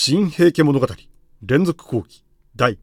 新平家物語連続講義第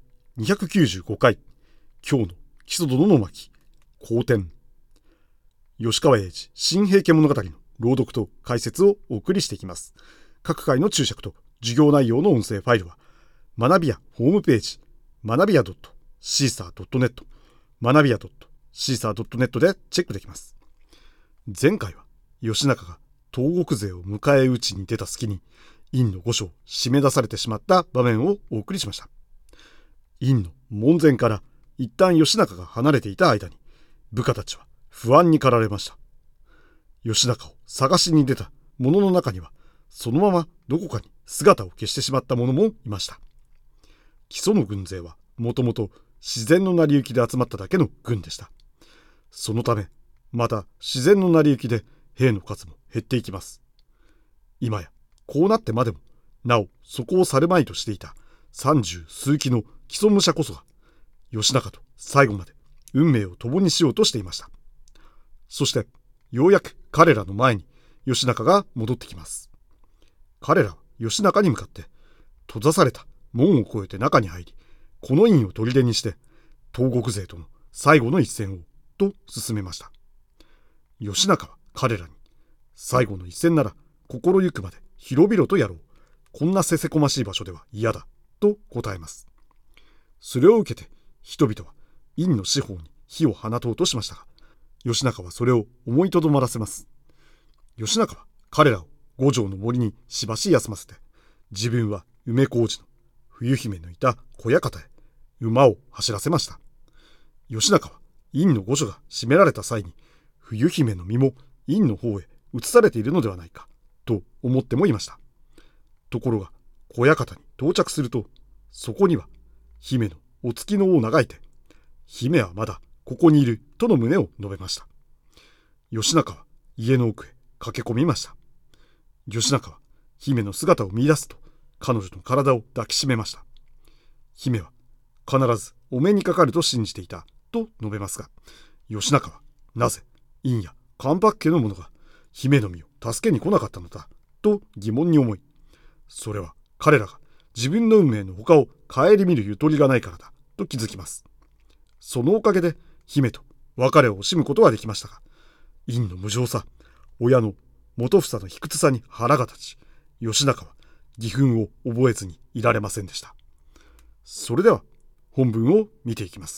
295回今日の木曽殿の巻後典。吉川英治新平家物語の朗読と解説をお送りしていきます。各回の注釈と授業内容の音声ファイルは学びやホームページ学びや .caesar.net 学びや .caesar.net でチェックできます。前回は義仲が東国勢を迎え撃ちに出た隙に院の御所を締め出されてしまった場面をお送りしました。院の門前から一旦義仲が離れていた間に部下たちは不安に駆られました。義仲を探しに出た者の中にはそのままどこかに姿を消してしまった者もいました。木曽の軍勢はもともと自然の成り行きで集まっただけの軍でした。そのためまた自然の成り行きで兵の数も減っていきます。今やこうなってまでもなおそこを去るまいとしていた30数騎の木曽武者こそが義仲と最後まで運命を共にしようとしていました。そしてようやく彼らの前に義仲が戻ってきます。彼らは義仲に向かって閉ざされた門を越えて中に入り、この院を砦にして東国勢との最後の一戦をと進めました。義仲は彼らに最後の一戦なら心ゆくまで広々とやろう、こんなせせこましい場所では嫌だと答えます。それを受けて人々は院の四方に火を放とうとしましたが、義仲はそれを思いとどまらせます。義仲は彼らを五条の森にしばし休ませて、自分は梅小路の冬姫のいた小屋方へ馬を走らせました。義仲は院の御所が閉められた際に冬姫の身も院の方へ移されているのではないかと思ってもいました。ところが小屋方に到着すると、そこには姫のお付きの尾を長いて、姫はまだここにいるとの旨を述べました。義仲は家の奥へ駆け込みました。義仲は姫の姿を見出すと彼女の体を抱きしめました。姫は必ずお目にかかると信じていたと述べますが、義仲はなぜ院や関白家の者が姫の身を助けに来なかったのだと疑問に思い、それは彼らが自分の運命の他を顧みるゆとりがないからだと気づきます。そのおかげで姫と別れを惜しむことはできましたが、院の無情さ、親の元房の卑屈さに腹が立ち、義仲は義憤を覚えずにいられませんでした。それでは本文を見ていきます。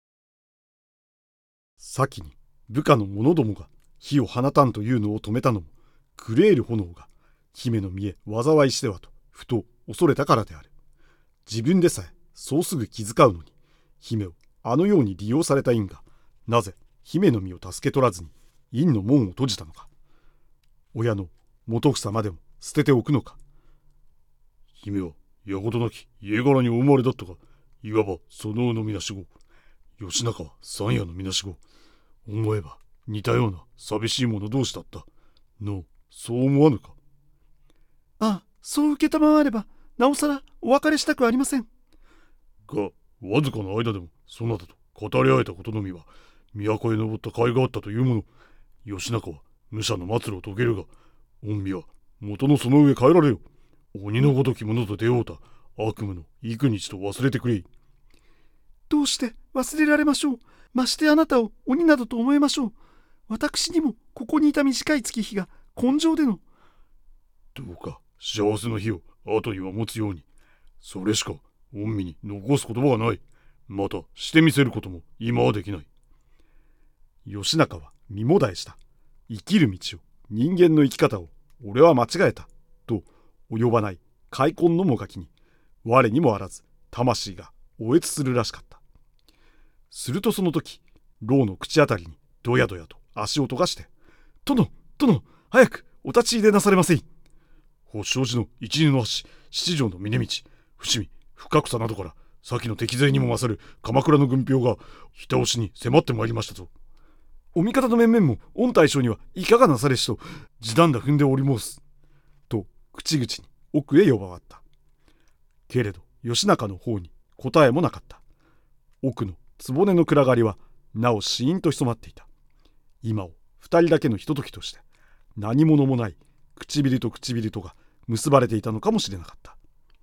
先に部下の者どもが火を放たんというのを止めたのも、狂える炎が姫の身へ災いしてはとふと恐れたからである。自分でさえそうすぐ気遣うのに、姫をあのように利用された院がなぜ姫の身を助け取らずに院の門を閉じたのか。親の元房までも捨てておくのか。 姫はやことなき家柄にお生まれだったが、いわばそののみなしご。義仲は山野のみなしご。思えば似たような寂しい者同士だったの、そう思わぬか。 ああ、そう受けたまわればなおさらお別れしたくありませんが、わずかな間でもそなたと語り合えたことのみは都へ登った甲斐があったというもの。義仲は武者の末路を遂げるが、御身は元のその上変えられよ。鬼のごとき者と出会うた悪夢の幾日と忘れてくれ。 どうして忘れられましょう。ましてあなたを鬼などと思えましょう。私にもここにいた短い月日が根性での。 どうか幸せの日を後には持つように。それしか御身に残す言葉がない。またしてみせることも今はできない。 義仲は身もだえした。生きる道を、人間の生き方を俺は間違えたと及ばない開墾のもがきに、我にもあらず魂がおえつするらしかった。するとその時、牢の口あたりにどやどやと足音がして、殿、早くお立ち入れなされませい。 保証寺の一二の橋、七条の峰道、伏見、深草などから先の敵勢にも勝る鎌倉の軍兵がひた押しに迫ってまいりましたぞ。 お味方の面々も御大将にはいかがなされしと地団打踏んでおり申すと口々に奥へ呼ばわった。けれど義仲の方に答えもなかった。奥の局の暗がりはなおシーンと潜まっていた。今を二人だけのひとときとして何者もない唇と唇とが結ばれていたのかもしれなかった。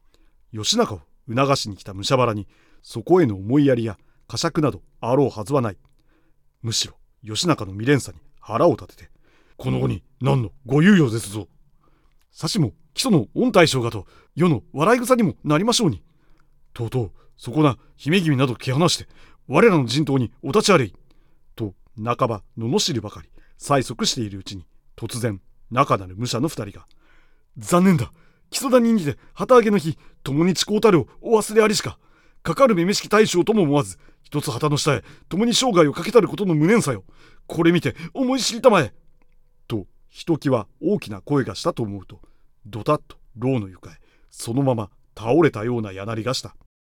義仲を促しに来た武者腹にそこへの思いやりや呵責などあろうはずはない。むしろ義仲の未練さに腹を立てて、 この後に何のご猶予ですぞ。 さしも木曽の御大将がと世の笑い草にもなりましょうに。 とうとうそこな姫君など気離して我らの陣頭にお立ち歩い。 と半ば罵るばかり催促しているうちに、突然仲なる武者の二人が、 残念だ。木曽谷にて旗揚げの日、共に誓うたるをお忘れありしか。かかるめめしき大将とも思わず、一つ旗の下へ共に生涯をかけたることの無念さよ。これ見て思い知りたまえ。 とひときわ大きな声がしたと思うと、ドタッと牢の床へそのまま倒れたようなやなりがした。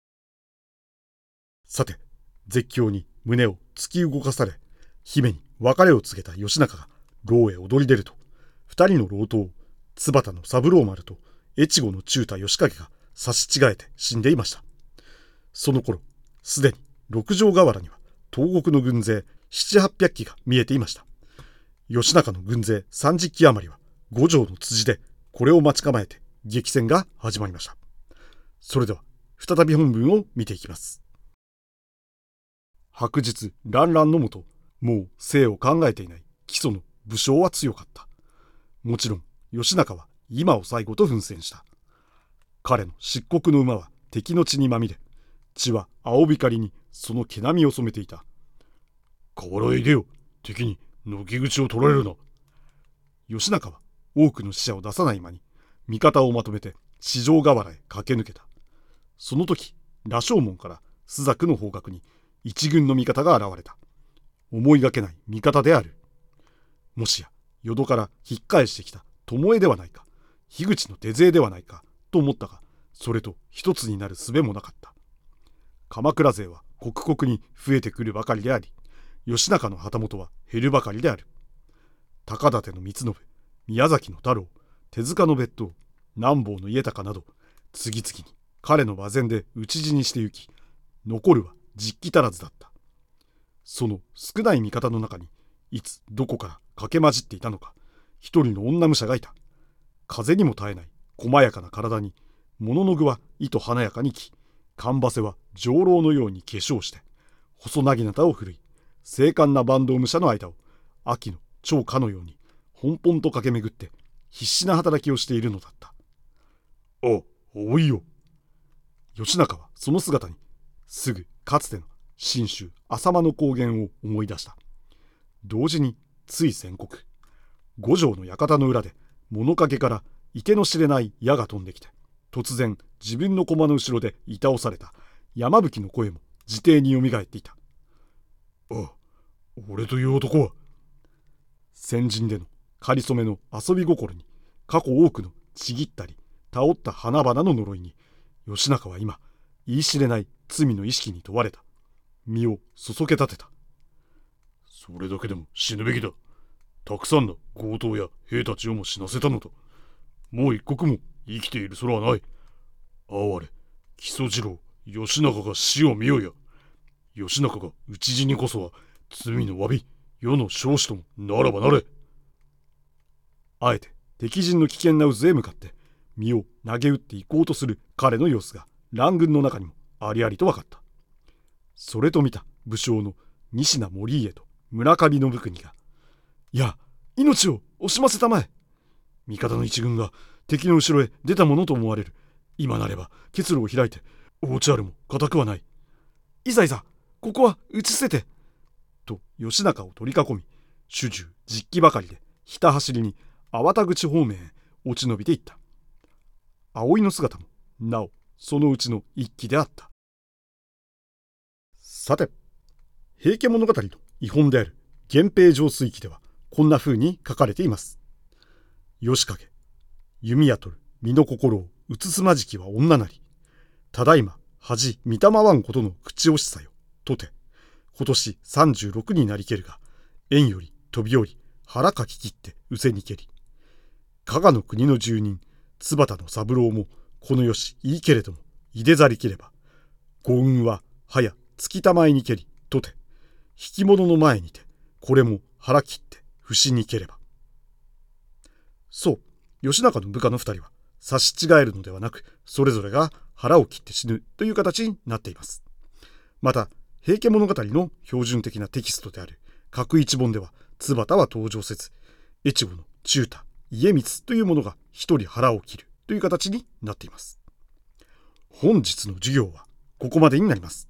さて、絶叫に胸を突き動かされ、姫に別れを告げた義仲が牢へ躍り出ると、二人の牢頭、津端の三郎丸と越後の中太義景が差し違えて死んでいました。その頃、すでに六条河原には東国の軍勢7、800騎が見えていました。義仲の軍勢30騎余りは五条の辻でこれを待ち構えて激戦が始まりました。それでは再び本文を見ていきます。白日乱々のもと、もう生を考えていない木曽の武将は強かった。もちろん義仲は今を最後と奮戦した。彼の漆黒の馬は敵の血にまみれ、血は青光にその毛並みを染めていた。 河原へ出よ、敵に抜き口を取られるな。 義仲は多くの死者を出さない間に味方をまとめて四条河原へ駆け抜けた。その時、羅生門から朱雀の方角に一軍の味方が現れた。思いがけない味方である。もしや淀から引っ返してきた巴ではないか、樋口の手勢ではないかと思ったが、それと一つになる術もなかった。鎌倉勢は刻々に増えてくるばかりであり、義仲の旗本は減るばかりである。高館の光信、宮崎の太郎、手塚の別当、南坊の家高など、次々に彼の馬前で討ち死にしてゆき、残るは10騎足らずだった。その少ない味方の中に、いつどこから駆け混じっていたのか、一人の女武者がいた。風にも耐えない細やかな体に、物の具は糸華やかにき、かんばせは上郎のように化粧して、細なぎなたを振るい、精悍な坂東武者の間を、秋の超かのように、奔々と駆け巡って、必死な働きをしているのだった。 おいよ。 義仲はその姿に、すぐかつての信州浅間の高原を思い出した。同時につい宣告、五条の館の裏で物陰からいての知れない矢が飛んできて、突然自分の駒の後ろでいたおされた山吹の声も自邸によみがえっていた。 俺という男は。 先人でのかりそめの遊び心に、過去多くのちぎったり倒った花々の呪いに、義仲は今言い知れない罪の意識に問われた。身をそそけ立てた。 それだけでも死ぬべきだ。たくさんの強盗や兵たちをも死なせたのだ。もう一刻も生きている空はない。哀れ、木曽次郎、義仲が死を見ようや。義仲が討ち死にこそは罪の詫び、世の彰子ともならばなれ。 あえて敵陣の危険な渦へ向かって身を投げ打っていこうとする彼の様子が乱軍の中にもありありと分かった。それと見た武将の西名盛家と村上信国が、いや、命を惜しませたまえ。味方の一軍が敵の後ろへ出たものと思われる。今なれば結露を開いて大内あるも固くはない。いざいざ、ここは打ち捨てて。と義仲を取り囲み、主従実機ばかりでひた走りに粟田口方面へ落ち延びていった。葵の姿もなおそのうちの一機であった。さて、平家物語の遺本である源平上水記ではこんな風に書かれています。義景、弓矢取る身の心を移すまじきは女なり、ただいま恥見たまわんことの口惜しさよとて、今年36になりけるが、縁より飛び降り腹かき切って失せにけり、加賀の国の住人津端の三郎もこのよしいいけれどもいでざりければ、ご運は早月たまえにけりとて、引き物の前にてこれも腹切って不死にければ。そう、義仲の部下の二人は差し違えるのではなく、それぞれが腹を切って死ぬという形になっています。また、平家物語の標準的なテキストである角一本では、津端は登場せず、越後の中太、家光というものが一人腹を切るという形になっています。本日の授業はここまでになります。